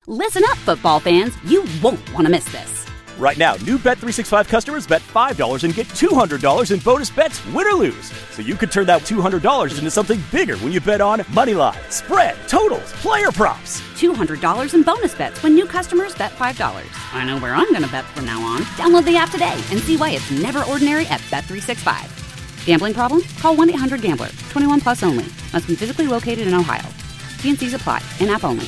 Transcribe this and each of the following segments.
Listen up, football fans. You won't want to miss this. Right now, new Bet365 customers bet $5 and get $200 in bonus bets, win or lose. So you could turn that $200 into something bigger when you bet on money line, spread, totals, player props. $200 in bonus bets when new customers bet $5. I know where I'm going to bet from now on. Download the app today and see why it's never ordinary at Bet365. Gambling problem? Call 1-800-GAMBLER. 21 plus only. Must be physically located in Ohio. T&Cs apply. In-app only.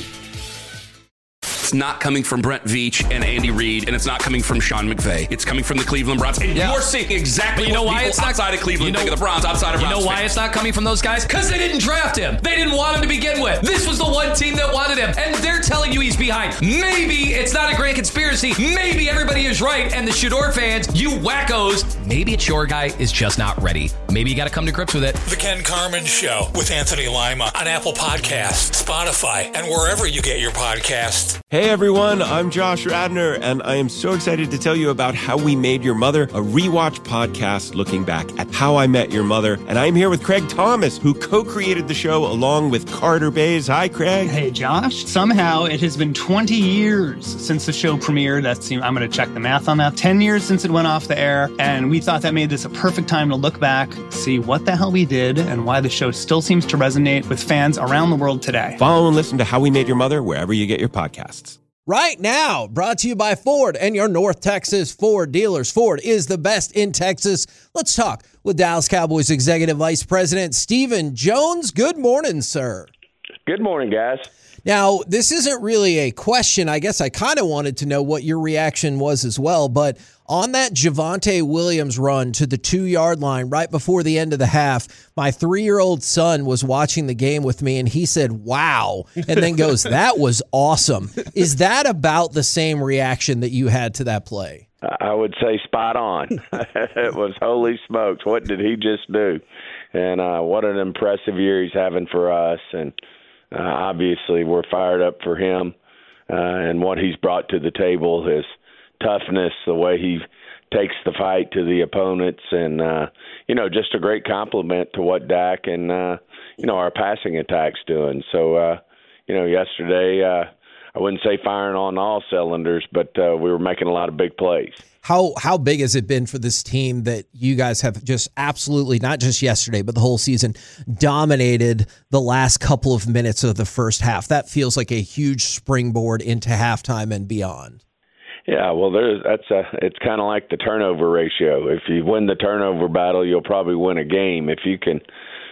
It's not coming from Brent Veach and Andy Reid, and it's not coming from Sean McVay. It's coming from the Cleveland Browns. And you're seeing exactly what people outside of Cleveland think of the Browns, outside of Browns. You know why it's not coming from those guys? Because they didn't draft him. They didn't want him to begin with. This was the one team that wanted him, and they're telling you he's behind. Maybe it's not a grand conspiracy. Maybe everybody is right, and the Shador fans, you wackos, maybe it's your guy is just not ready. Maybe you got to come to grips with it. The Ken Carman Show with Anthony Lima on Apple Podcasts, Spotify, and wherever you get your podcasts. Hey everyone, I'm Josh Radner, and I am so excited to tell you about How We Made Your Mother, a rewatch podcast looking back at How I Met Your Mother. And I'm here with Craig Thomas, who co-created the show along with Carter Bays. Hi, Craig. Hey, Josh. Somehow it has been 20 years since the show premiered. I'm going to check the math on that. 10 years since it went off the air, and we thought that made this a perfect time to look back, see what the hell we did, and why the show still seems to resonate with fans around the world today. Follow and listen to How We Made Your Mother wherever you get your podcasts. Right now, brought to you by Ford and your North Texas Ford dealers. Ford is the best in Texas. Let's talk with Dallas Cowboys Executive Vice President Stephen Jones. Good morning, sir. Good morning, guys. Now, this isn't really a question. I guess I kind of wanted to know what your reaction was as well. But on that Javonte Williams run to the 2-yard line right before the end of the half, my 3-year-old son was watching the game with me, and he said, wow, and then goes, that was awesome. Is that about the same reaction that you had to that play? I would say spot on. It was holy smokes. What did he just do? And what an impressive year he's having for us. And obviously, we're fired up for him and what he's brought to the table, his toughness, the way he takes the fight to the opponents, and, just a great compliment to what Dak and, our passing attack's doing. So, yesterday, I wouldn't say firing on all cylinders, but we were making a lot of big plays. How big has it been for this team that you guys have just absolutely, not just yesterday, but the whole season, dominated the last couple of minutes of the first half? That feels like a huge springboard into halftime and beyond. Yeah, well, it's kind of like the turnover ratio. If you win the turnover battle, you'll probably win a game. If you can,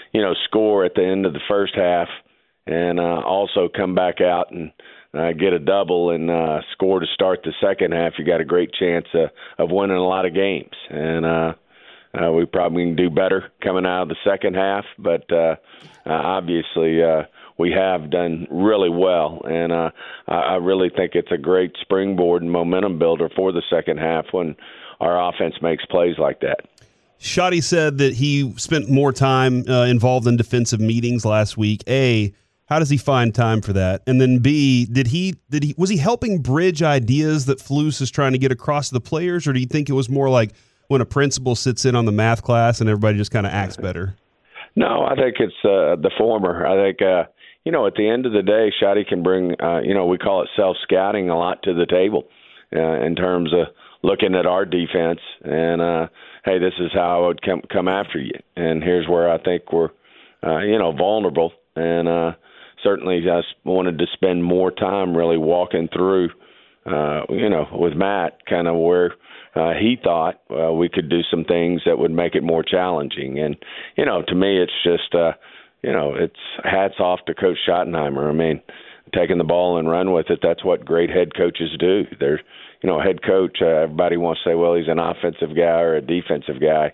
score at the end of the first half and also come back out and get a double and score to start the second half, you got a great chance of winning a lot of games. And we probably can do better coming out of the second half, but obviously we have done really well. And I really think it's a great springboard and momentum builder for the second half when our offense makes plays like that. Shotty said that he spent more time involved in defensive meetings last week. A, how does he find time for that? And then B, was he helping bridge ideas that Flus is trying to get across to the players, or do you think it was more like when a principal sits in on the math class and everybody just kind of acts better? No, I think it's the former. I think at the end of the day, Shotty can bring we call it self-scouting a lot to the table in terms of looking at our defense and hey, this is how I would come after you, and here's where I think we're vulnerable, and certainly just wanted to spend more time really walking through, with Matt, kind of where he thought we could do some things that would make it more challenging. And, to me, it's just, it's hats off to Coach Schottenheimer. I mean, taking the ball and run with it, that's what great head coaches do. They're, head coach, everybody wants to say, well, he's an offensive guy or a defensive guy.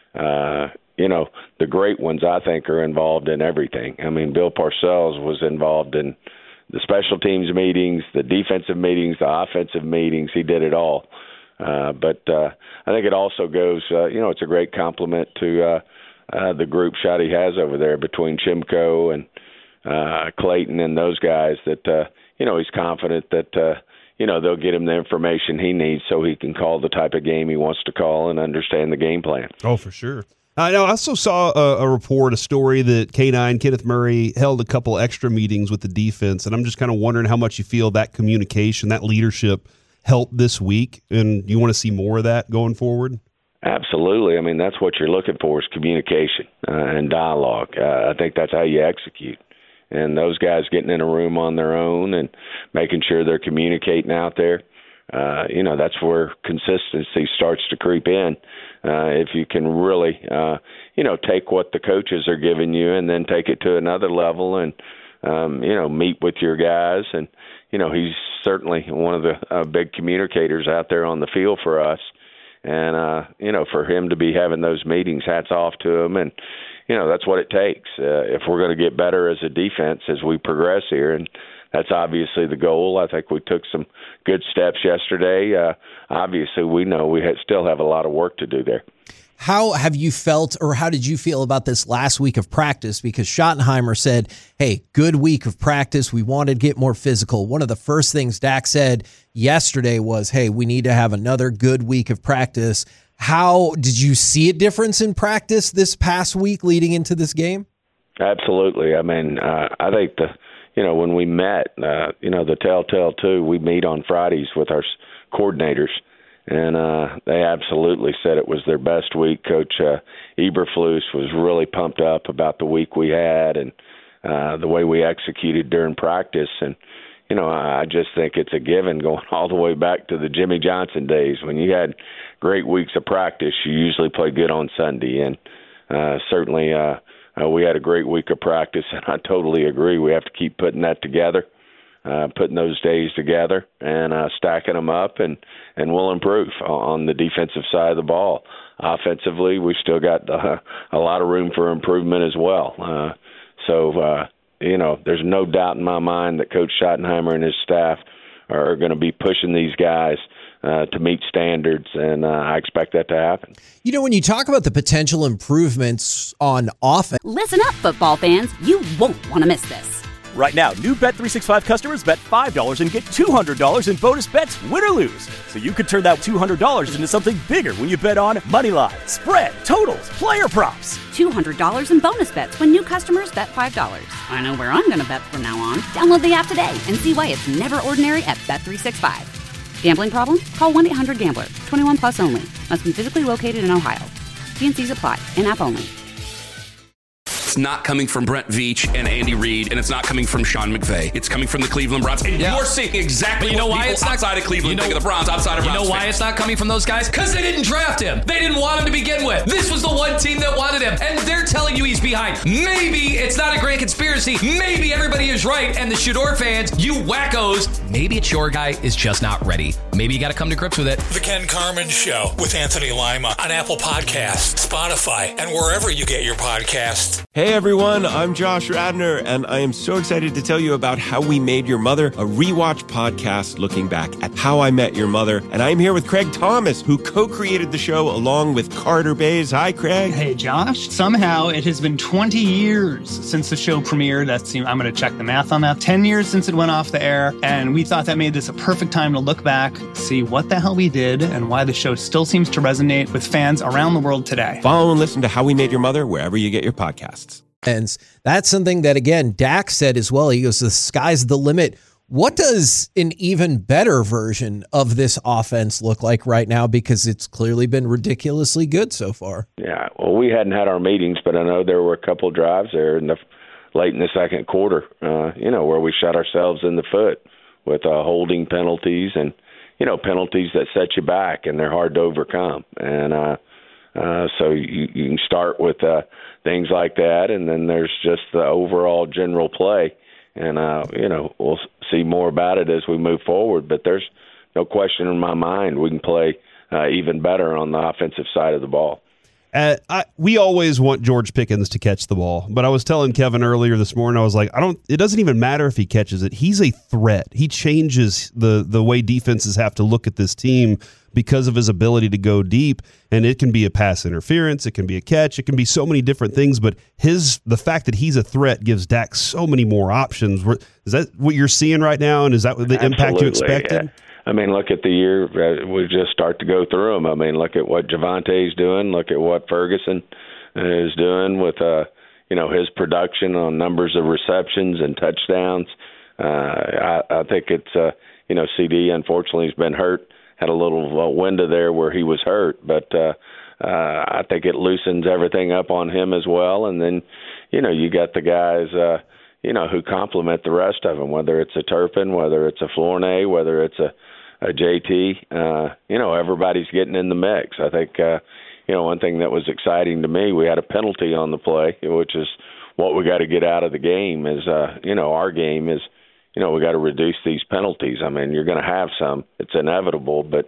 The great ones, I think, are involved in everything. I mean, Bill Parcells was involved in the special teams meetings, the defensive meetings, the offensive meetings. He did it all. But I think it also goes, it's a great compliment to the group Shotty has over there between Chimko and Clayton and those guys that, he's confident that, they'll get him the information he needs so he can call the type of game he wants to call and understand the game plan. Oh, for sure. I also saw a story that K9, Kenneth Murray, held a couple extra meetings with the defense, and I'm just kind of wondering how much you feel that communication, that leadership helped this week, and you want to see more of that going forward? Absolutely. I mean, that's what you're looking for is communication and dialogue. I think that's how you execute. And those guys getting in a room on their own and making sure they're communicating out there, that's where consistency starts to creep in. If you can really, take what the coaches are giving you and then take it to another level and, meet with your guys. And, he's certainly one of the big communicators out there on the field for us. And, for him to be having those meetings, hats off to him. And, that's what it takes if we're going to get better as a defense as we progress here. And that's obviously the goal. I think we took some good steps yesterday. Obviously, we know we still have a lot of work to do there. How have you felt, or how did you feel about this last week of practice? Because Schottenheimer said, hey, good week of practice. We wanted to get more physical. One of the first things Dak said yesterday was, hey, we need to have another good week of practice. How did you see a difference in practice this past week leading into this game? Absolutely. I mean, I think when we met, the Telltale 2, we meet on Fridays with our coordinators. And they absolutely said it was their best week. Coach Eberflus was really pumped up about the week we had and the way we executed during practice. And, I just think it's a given going all the way back to the Jimmy Johnson days. When you had great weeks of practice, you usually play good on Sunday. And certainly we had a great week of practice, and I totally agree. We have to keep putting that together. Putting those days together and stacking them up, and we'll improve on the defensive side of the ball. Offensively, we've still got a lot of room for improvement as well. There's no doubt in my mind that Coach Schottenheimer and his staff are going to be pushing these guys to meet standards, and I expect that to happen. When you talk about the potential improvements on offense. Listen up, football fans. You won't want to miss this. Right now, new Bet365 customers bet $5 and get $200 in bonus bets, win or lose. So you could turn that $200 into something bigger when you bet on Moneyline, spread, totals, player props. $200 in bonus bets when new customers bet $5. I know where I'm going to bet from now on. Download the app today and see why it's never ordinary at Bet365. Gambling problem? Call 1-800-GAMBLER. 21 plus only. Must be physically located in Ohio. T&Cs apply. In-app only. It's not coming from Brent Veach and Andy Reid, and it's not coming from Sean McVay. It's coming from the Cleveland Browns. And you're seeing exactly why it's not outside of Cleveland. Think of the Browns outside of Browns. You know why it's not coming from those guys? Because they didn't draft him. They didn't want him to begin with. This was the one team that wanted him, and they're telling you he's behind. Maybe it's not a grand conspiracy. Maybe everybody is right, and the Shador fans, you wackos, maybe it's your guy is just not ready. Maybe you got to come to grips with it. The Ken Carman Show with Anthony Lima on Apple Podcasts, Spotify, and wherever you get your podcasts. Hey everyone, I'm Josh Radner, and I am so excited to tell you about How We Made Your Mother, a rewatch podcast looking back at How I Met Your Mother. And I'm here with Craig Thomas, who co-created the show along with Carter Bays. Hi, Craig. Hey, Josh. Somehow it has been 20 years since the show premiered. I'm going to check the math on that. 10 years since it went off the air, and we thought that made this a perfect time to look back, see what the hell we did, and why the show still seems to resonate with fans around the world today. Follow and listen to How We Made Your Mother wherever you get your podcasts. And that's something that, again, Dak said as well. He goes, the sky's the limit. What does an even better version of this offense look like right now? Because it's clearly been ridiculously good so far. Yeah, well, we hadn't had our meetings, but I know there were a couple of drives there late in the second quarter, where we shot ourselves in the foot with holding penalties and, penalties that set you back, and they're hard to overcome. And so you can start with things like that, and then there's just the overall general play. And, we'll see more about it as we move forward. But there's no question in my mind we can play even better on the offensive side of the ball. We always want George Pickens to catch the ball, but I was telling Kevin earlier this morning, I was like, it doesn't even matter if he catches it. He's a threat. He changes the way defenses have to look at this team because of his ability to go deep, and it can be a pass interference, it can be a catch, it can be so many different things, but the fact that he's a threat gives Dak so many more options. Is that what you're seeing right now, and is that the impact you expected? Yeah. I mean, look at the year. We just start to go through them. I mean, look at what Javonte's doing. Look at what Ferguson is doing with his production on numbers of receptions and touchdowns. I think it's CD unfortunately has been hurt, had a little window there where he was hurt, but I think it loosens everything up on him as well. And then you got the guys who complement the rest of them, whether it's a Turpin, whether it's a Flournoy, whether it's a JT. Everybody's getting in the mix. I think one thing that was exciting to me, we had a penalty on the play, which is what we got to get out of the game. Is our game is we got to reduce these penalties. I mean, you're going to have some; it's inevitable. But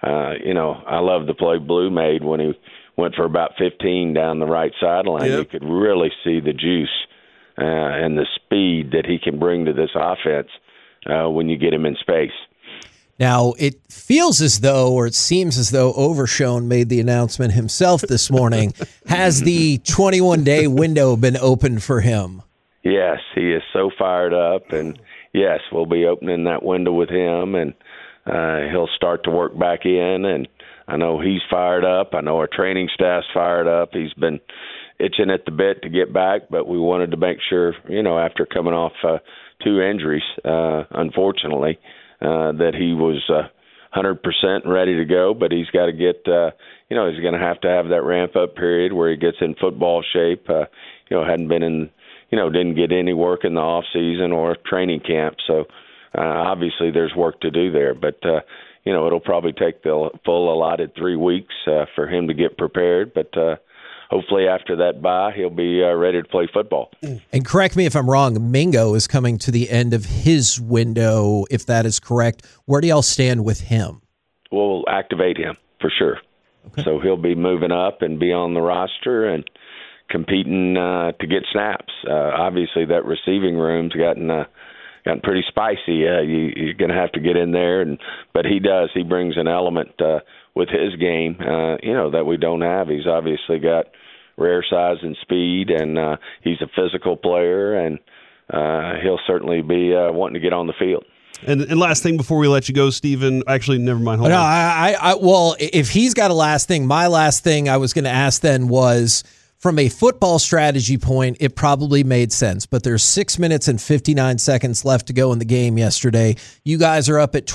I love the play Blue made when he went for about 15 down the right sideline. Yep. You could really see the juice and the speed that he can bring to this offense when you get him in space. Now, it feels as though, or it seems as though Overshone made the announcement himself this morning. Has the 21-day window been opened for him? Yes, he is so fired up, and yes, we'll be opening that window with him, and he'll start to work back in, and I know he's fired up. I know our training staff's fired up. He's been itching at the bit to get back, but we wanted to make sure, after coming off 2 injuries, unfortunately, that he was 100% ready to go, but he's got to get, he's going to have that ramp-up period where he gets in football shape. Hadn't been in, didn't get any work in the off-season or training camp, so obviously there's work to do there. But, it'll probably take the full allotted 3 weeks for him to get prepared, but hopefully after that bye, he'll be ready to play football. And correct me if I'm wrong, Mingo is coming to the end of his window, if that is correct. Where do y'all stand with him? We'll activate him for sure. Okay. So he'll be moving up and be on the roster and competing to get snaps. Obviously, that receiving room's gotten pretty spicy. You're going to have to get in there, but he does. He brings an element with his game, that we don't have. He's obviously got rare size and speed, and he's a physical player, and he'll certainly be wanting to get on the field. And last thing before we let you go, Stephen. Actually, never mind. Hold on. Well, if he's got a last thing, my last thing I was going to ask then was, from a football strategy point, it probably made sense, but there's 6 minutes and 59 seconds left to go in the game yesterday. You guys are up at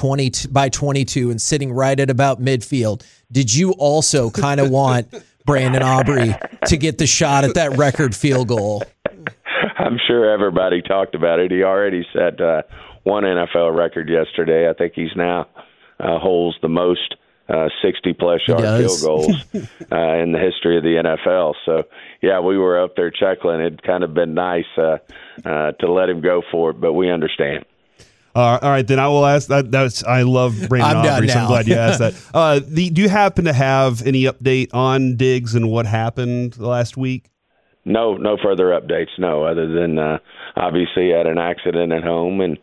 22 and sitting right at about midfield. Did you also kind of want Brandon Aubrey to get the shot at that record field goal? I'm sure everybody talked about it. He already set one NFL record yesterday. I think he's now holds the most 60-plus yard field goals in the history of the NFL. So, yeah, we were up there chuckling. It'd kind of been nice to let him go for it, but we understand. All right, then I will ask that. I love Brandon Aubrey, so I'm glad you asked that. Do you happen to have any update on Diggs and what happened last week? No further updates, no, other than obviously he had an accident at home, and,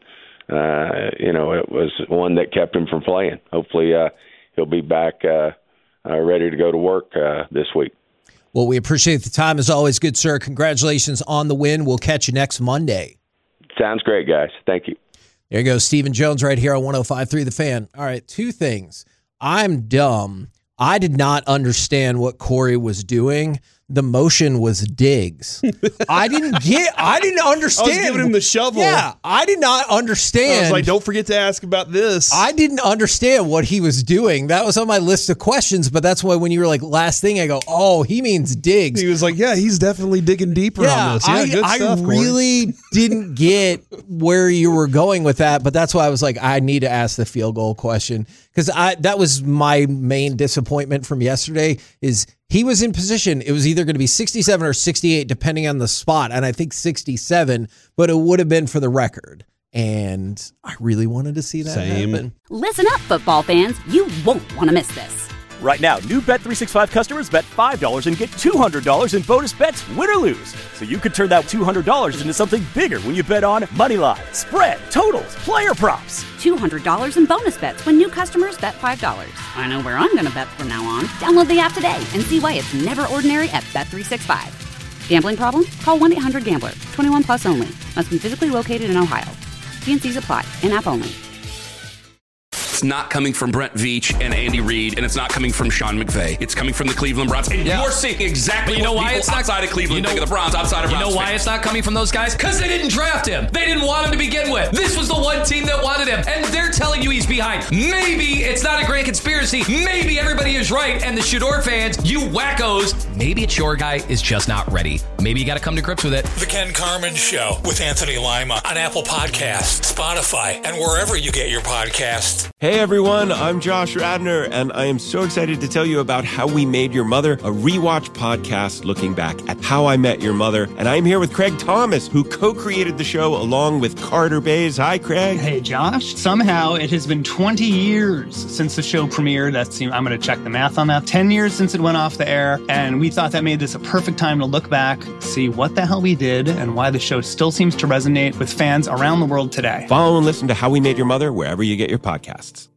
it was one that kept him from playing. Hopefully he'll be back ready to go to work this week. Well, we appreciate the time as always, good sir. Congratulations on the win. We'll catch you next Monday. Sounds great, guys. Thank you. There you go, Stephen Jones right here on 105.3 The Fan. All right, 2 things. I'm dumb. I did not understand what Corey was doing. The motion was Diggs. I didn't understand. I was giving him the shovel. Yeah, I did not understand. I was like, don't forget to ask about this. I didn't understand what he was doing. That was on my list of questions, but that's why when you were like, last thing, I go, oh, he means Diggs. He was like, yeah, he's definitely digging deeper on this. Yeah, good stuff, I really didn't get where you were going with that, but that's why I was like, I need to ask the field goal question, because that was my main disappointment from yesterday is he was in position. It was either going to be 67 or 68, depending on the spot. And I think 67, but it would have been for the record. And I really wanted to see that happen. Listen up, football fans. You won't want to miss this. Right now, new Bet365 customers bet $5 and get $200 in bonus bets, win or lose. So you could turn that $200 into something bigger when you bet on money line, spread, totals, player props. $200 in bonus bets when new customers bet $5. I know where I'm going to bet from now on. Download the app today and see why it's never ordinary at Bet365. Gambling problem? Call 1-800-GAMBLER. 21 plus only. Must be physically located in Ohio. T&Cs apply. In-app only. It's not coming from Brent Veach and Andy Reid, and it's not coming from Sean McVay. It's coming from the Cleveland Browns. And you're seeing exactly what people outside of Cleveland think of the Browns, outside of Browns You know why fans. it's not coming from those guys? Because they didn't draft him. They didn't want him to begin with. This was the one team that wanted him, and they're telling you he's behind. Maybe it's not a grand conspiracy. Maybe everybody is right, and the Shador fans, you wackos, maybe it's your guy is just not ready. Maybe you got to come to grips with it. The Ken Carman Show with Anthony Lima on Apple Podcasts, Spotify, and wherever you get your podcasts. Hey everyone, I'm Josh Radnor, and I am so excited to tell you about How We Made Your Mother, a rewatch podcast looking back at How I Met Your Mother. And I'm here with Craig Thomas, who co-created the show along with Carter Bays. Hi, Craig. Hey, Josh. Somehow it has been 20 years since the show premiered. I'm going to check the math on that. 10 years since it went off the air, and we thought that made this a perfect time to look back, see what the hell we did, and why the show still seems to resonate with fans around the world today. Follow and listen to How We Made Your Mother wherever you get your podcasts.